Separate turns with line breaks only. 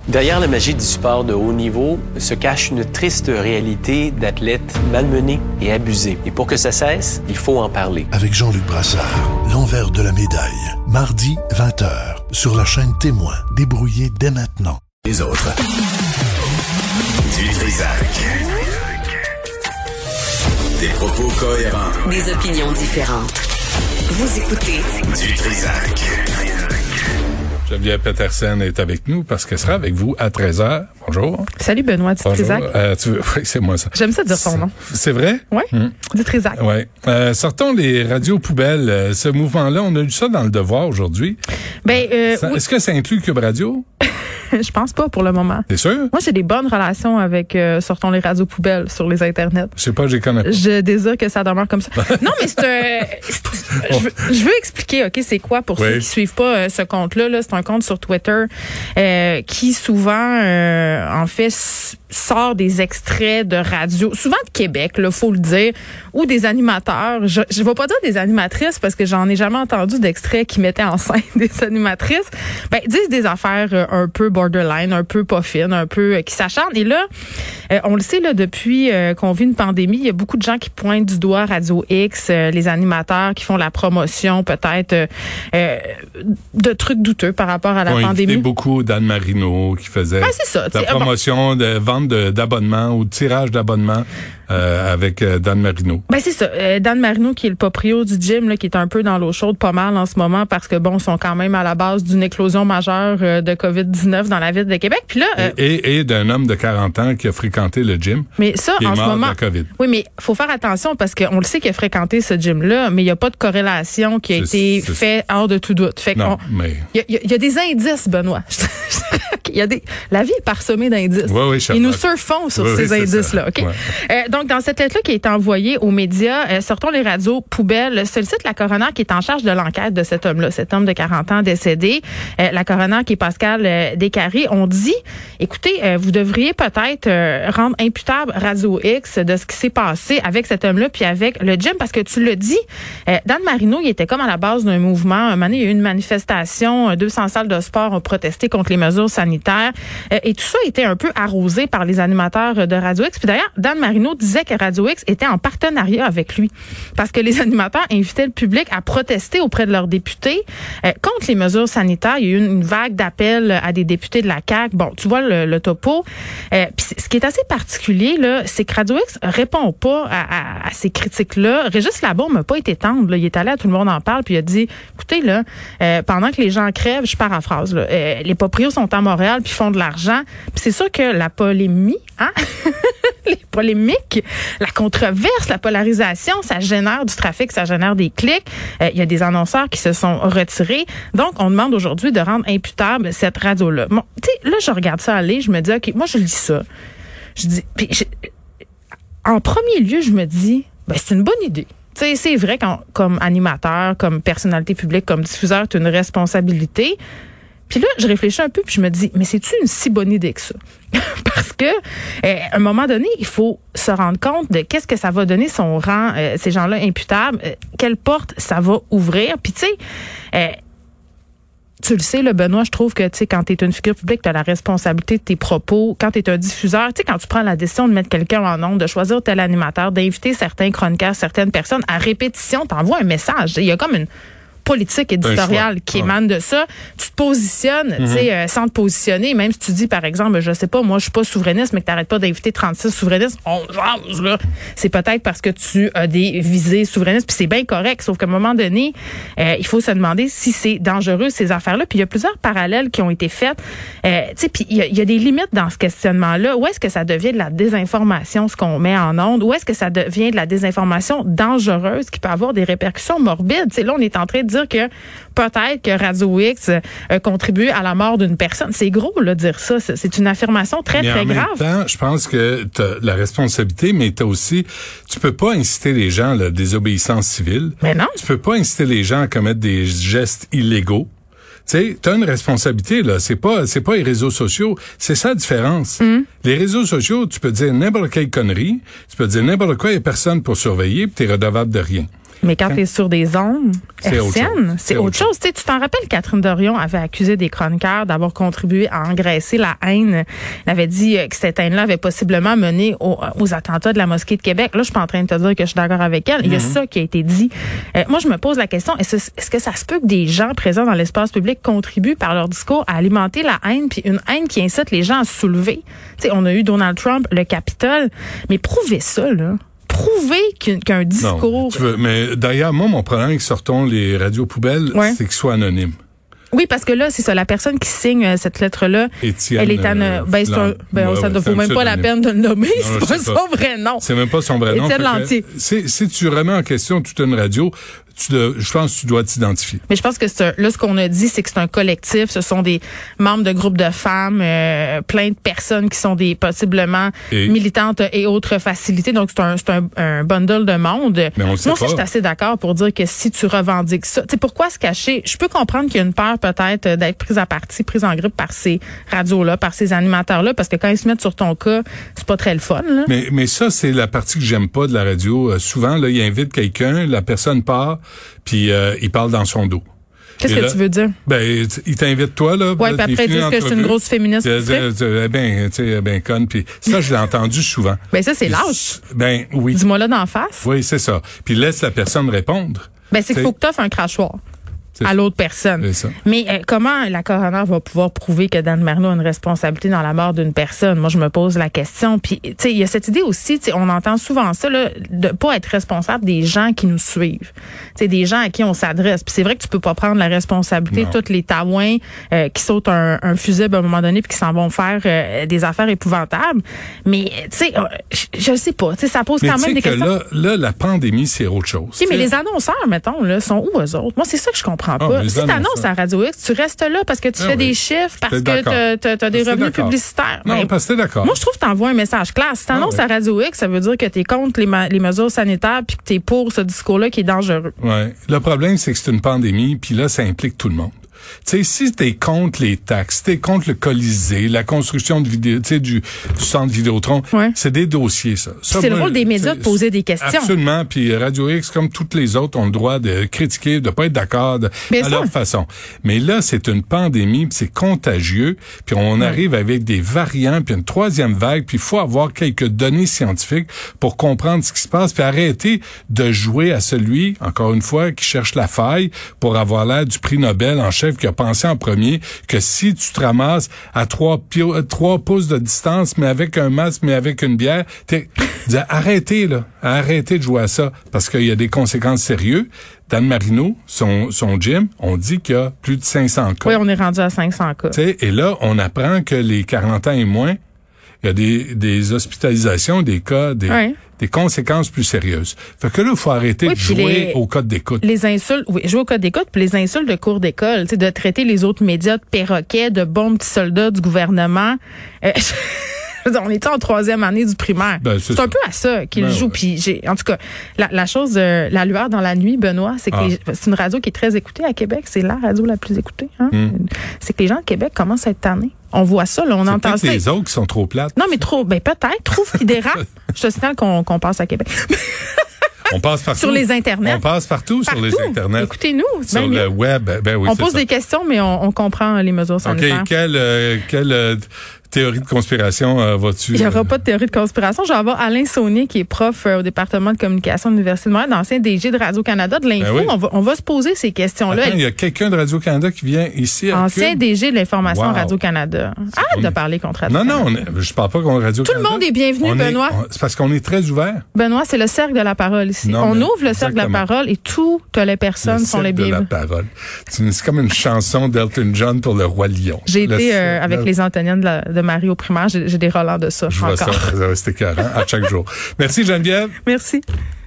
Derrière la magie du sport de haut niveau se cache une triste réalité d'athlètes malmenés et abusés. Et pour que ça cesse, il faut en parler.
Avec Jean-Luc Brassard, l'envers de la médaille. Mardi, 20h, sur la chaîne Témoin. Débrouillez dès maintenant.
Les autres. Du Trisac. Des propos cohérents.
Des opinions différentes. Vous écoutez
Du Trisac.
Geneviève Petersen est avec nous parce qu'elle sera avec vous à 13h. Bonjour.
Salut Benoît du Trisac.
Oui, c'est moi ça.
J'aime ça dire ton nom.
C'est vrai?
Oui, du Trisac.
Oui. Sortons les radios poubelles. Ce mouvement-là, on a lu ça dans Le Devoir aujourd'hui.
Oui.
Est-ce que ça inclut Cube Radio?
Je pense pas pour le moment.
T'es sûr?
Moi, j'ai des bonnes relations avec Sortons les radios poubelles sur les internets.
Je sais pas, je les connais pas.
Je désire que ça demeure comme ça. Non, mais je veux expliquer, OK, c'est quoi pour ceux qui suivent pas ce compte-là. Là, c'est un compte sur Twitter qui souvent, en fait, sort des extraits de radio, souvent de Québec, là, faut le dire, ou des animateurs. Je vais pas dire des animatrices parce que j'en ai jamais entendu d'extraits qui mettaient en scène des animatrices. Ben, disent des affaires un peu borderline, un peu pas fines, un peu qui s'acharnent. Et là, on le sait, là, depuis qu'on vit une pandémie, il y a beaucoup de gens qui pointent du doigt Radio X, les animateurs qui font la promotion peut-être de trucs douteux par rapport à la pandémie.
Il y a beaucoup d'Anne Marino qui faisait la promotion de vente d'abonnements ou de tirage d'abonnements avec Dan Marino.
Ben c'est ça. Dan Marino qui est le proprio du gym, là, qui est un peu dans l'eau chaude pas mal en ce moment parce que bon, ils sont quand même à la base d'une éclosion majeure de COVID-19 dans la ville de Québec. Puis là,
et d'un homme de 40 ans qui a fréquenté le gym.
Mais ça,
qui est
en ce
mort
moment,
de la COVID.
Oui, mais faut faire attention parce qu'on le sait qu'il a fréquenté ce gym-là, mais il n'y a pas de corrélation qui a été faite hors de tout doute. Fait
non, mais
il y a des indices, Benoît. La vie est parsemée d'indices.
Oui,
et nous surfons sur ces indices-là. OK? Ouais. Donc, dans cette lettre-là qui est envoyée aux médias, sortons les radios poubelles, sollicite la coroner qui est en charge de l'enquête de cet homme-là, cet homme de 40 ans décédé. La coroner qui est Pascal Descaries. On dit, écoutez, vous devriez peut-être rendre imputable Radio X de ce qui s'est passé avec cet homme-là puis avec le gym, parce que tu le dis, Dan Marino, il était comme à la base d'un mouvement. Un moment donné, il y a eu une manifestation, 200 salles de sport ont protesté contre les mesures sanitaires. Et tout ça était un peu arrosé par les animateurs de Radio X. Puis d'ailleurs, Dan Marino disait que Radio X était en partenariat avec lui parce que les animateurs invitaient le public à protester auprès de leurs députés contre les mesures sanitaires. Il y a eu une vague d'appels à des députés de la CAQ. Bon, tu vois le topo. Puis ce qui est assez particulier, là, c'est que Radio X répond pas à ces critiques-là. Régis Labaume n'a pas été tendre. Là. Il est allé à Tout le monde en parle puis il a dit, écoutez, là, pendant que les gens crèvent, je paraphrase, là, les proprios sont à Montréal puis font de l'argent. Puis c'est sûr que la polémie, les polémiques, la controverse, la polarisation, ça génère du trafic, ça génère des clics. Il y a des annonceurs qui se sont retirés. Donc, on demande aujourd'hui de rendre imputable cette radio-là. Bon, tu sais, là, je regarde ça aller, je me dis, OK, moi, je lis ça. Je dis, en premier lieu, je me dis, ben, c'est une bonne idée. Tu sais, c'est vrai comme animateur, comme personnalité publique, comme diffuseur, tu as une responsabilité. Puis là, je réfléchis un peu puis je me dis, mais c'est-tu une si bonne idée que ça? Parce que, à un moment donné, il faut se rendre compte de qu'est-ce que ça va donner son rang, ces gens-là imputables, quelle porte ça va ouvrir. Puis tu sais, tu le sais, là, Benoît, je trouve que, tu sais, quand t'es une figure publique, t'as la responsabilité de tes propos. Quand t'es un diffuseur, tu sais, quand tu prends la décision de mettre quelqu'un en ondes, de choisir tel animateur, d'inviter certains chroniqueurs, certaines personnes, à répétition, t'envoies un message. Il y a comme une politique éditoriale qui émane de ça. Tu te positionnes, tu sais, sans te positionner, même si tu dis, par exemple, je sais pas, moi, je suis pas souverainiste, mais que t'arrêtes pas d'inviter 36 souverainistes, on jase, là. C'est peut-être parce que tu as des visées souverainistes, puis c'est bien correct, sauf qu'à un moment donné, il faut se demander si c'est dangereux, ces affaires-là. Puis il y a plusieurs parallèles qui ont été faites. Tu sais, puis il y a des limites dans ce questionnement-là. Où est-ce que ça devient de la désinformation, ce qu'on met en ondes? Où est-ce que ça devient de la désinformation dangereuse qui peut avoir des répercussions morbides? Tu sais, là, on est en train de dire que peut-être que Radio X contribue à la mort d'une personne. C'est gros, là, dire ça. C'est une affirmation très, très grave. Mais en
même temps, je pense que tu as la responsabilité, mais tu as aussi... Tu peux pas inciter les gens à la désobéissance civile.
Mais non.
Tu peux pas inciter les gens à commettre des gestes illégaux. Tu sais, t'as une responsabilité, là. C'est pas les réseaux sociaux. C'est ça la différence. Les réseaux sociaux, tu peux dire n'importe quelle connerie, tu peux dire n'importe quoi, il y a personne pour surveiller, puis t'es redevable de rien.
Mais quand tu es sur des ondes hertziennes, c'est autre chose. Tu t'en rappelles, Catherine Dorion avait accusé des chroniqueurs d'avoir contribué à engraisser la haine. Elle avait dit que cette haine-là avait possiblement mené aux attentats de la mosquée de Québec. Là, je suis pas en train de te dire que je suis d'accord avec elle. Il y a ça qui a été dit. Moi, je me pose la question, est-ce que ça se peut que des gens présents dans l'espace public contribuent par leur discours à alimenter la haine, puis une haine qui incite les gens à se soulever? Tu sais, on a eu Donald Trump, le Capitole, mais prouvez ça, là. Prouver qu'un discours...
Non, mais d'ailleurs, moi, mon problème avec sortons les radios poubelles, c'est qu'ils soient anonymes.
Oui, parce que là, c'est ça, la personne qui signe cette lettre-là,
Étienne,
elle est ça ne vaut même pas la peine de le nommer, c'est pas son vrai nom.
C'est même pas son vrai nom.
Étienne Lantier.
Si tu remets en question toute une radio, je pense que tu dois t'identifier.
Mais je pense que là, ce qu'on a dit, c'est que c'est un collectif. Ce sont des membres de groupes de femmes, plein de personnes qui sont possiblement militantes et autres facilités. Donc, c'est un bundle de monde.
Mais on le sait
Moi,
pas.
je suis assez d'accord pour dire que si tu revendiques ça, tu sais, pourquoi se cacher? Je peux comprendre qu'il y a une peur peut-être d'être prise à partie, prise en grippe par ces radios-là, par ces animateurs-là, parce que quand ils se mettent sur ton cas, c'est pas très le fun, là.
Mais ça, c'est la partie que j'aime pas de la radio. Souvent, là, il invite quelqu'un, la personne part, puis il parle dans son dos.
Qu'est-ce que tu veux dire?
Ben, il t'invite toi, là.
Ouais, puis après, ils disent que je suis une grosse féministe.
Ben conne, puis ça, je l'ai entendu souvent.
Ben, ça, c'est lâche.
Ben, oui.
Dis-moi là d'en face.
Oui, c'est ça. Puis laisse la personne répondre.
Ben, c'est qu'il faut que tu offres un crachoir à l'autre personne.
C'est ça.
Mais comment la coroner va pouvoir prouver que Dan Marino a une responsabilité dans la mort d'une personne? Moi, je me pose la question. Puis, tu sais, il y a cette idée aussi, tu sais, on entend souvent ça, là, de pas être responsable des gens qui nous suivent. Tu sais, des gens à qui on s'adresse. Puis c'est vrai que tu peux pas prendre la responsabilité de tous les taouins qui sautent un fusible à un moment donné puis qui s'en vont faire des affaires épouvantables. Mais, tu sais, je sais pas. Tu sais, ça pose quand même des questions.
Là, la pandémie, c'est autre chose.
Okay, mais les annonceurs, mettons, là, sont où eux autres? Moi, c'est ça que je comprends pas. Si t'annonces à Radio X, tu restes là parce que tu fais des chiffres, parce que t'as des revenus publicitaires.
Non, parce que t'es d'accord.
Moi, je trouve que t'envoies un message clair. Si t'annonces à Radio X, ça veut dire que t'es contre les mesures sanitaires puis que t'es pour ce discours-là qui est dangereux.
Ouais. Le problème, c'est que c'est une pandémie, puis là, ça implique tout le monde. Tu sais, si t'es contre les taxes, si t'es contre le Colisée, la construction de vidéo, tu sais, du centre Vidéotron, c'est des dossiers, ça.
C'est le rôle des médias de poser des questions.
Absolument. Puis Radio X, comme toutes les autres, ont le droit de critiquer, de pas être d'accord à leur façon. Mais là, c'est une pandémie, puis c'est contagieux, puis on arrive avec des variants, puis une troisième vague, puis il faut avoir quelques données scientifiques pour comprendre ce qui se passe, puis arrêter de jouer à celui, encore une fois, qui cherche la faille pour avoir l'air du prix Nobel en chef qui a pensé en premier que si tu te ramasses à 3 pouces de distance, mais avec un masque, mais avec une bière, arrêtez de jouer à ça, parce qu'il y a des conséquences sérieuses. Dan Marino, son gym, on dit qu'il y a plus de 500 cas.
Oui, on est rendu à 500 cas.
T'sais, et là, on apprend que les 40 ans et moins, il y a des hospitalisations, des cas, des conséquences plus sérieuses. Fait que là, il faut arrêter de jouer au code d'écoute.
Les insultes, jouer au code d'écoute, puis les insultes de cours d'école, tu sais, de traiter les autres médias de perroquets, de bons petits soldats du gouvernement. On est en 3e année du primaire. C'est un peu à ça qu'il joue. Puis en tout cas, la chose, la lueur dans la nuit, Benoît, c'est que c'est une radio qui est très écoutée à Québec. C'est la radio la plus écoutée. Hein? C'est que les gens de Québec commencent à être tannés. On voit ça, là, on entend ça.
C'est les autres qui sont trop plates.
Non, mais peut-être, trop qui dérapent. Je te signale qu'on passe à Québec.
On passe partout.
Sur les internets.
On passe partout sur les internets.
Écoutez-nous.
Sur le web. Ben oui,
on pose des questions, mais on comprend les mesures sanitaires.
OK, quelle théorie de conspiration vas-tu...
Il n'y aura pas de théorie de conspiration. Je vais avoir Alain Saunier, qui est prof au département de communication de l'Université de Montréal, ancien DG de Radio-Canada, de l'Info.
Ben oui.
On va se poser ces questions-là.
Attends, il y a quelqu'un de Radio-Canada qui vient ici.
Ancien DG de l'Information Radio-Canada. Arrête de parler contre Radio-Canada.
Non, je parle pas contre Radio-Canada.
Tout le monde est bienvenu, Benoît.
C'est parce qu'on est très ouvert.
Benoît, c'est le cercle de la parole ici. On ouvre le cercle de la parole et toutes les personnes sont les bienvenues.
Le cercle de la parole. C'est comme une chanson d'Elton John pour le Roi Lion.
J'ai été avec les Antoniennes de Marie au primaire. J'ai des relents de ça.
Je vois ça, c'était écœurant à chaque jour. Merci Geneviève.
Merci.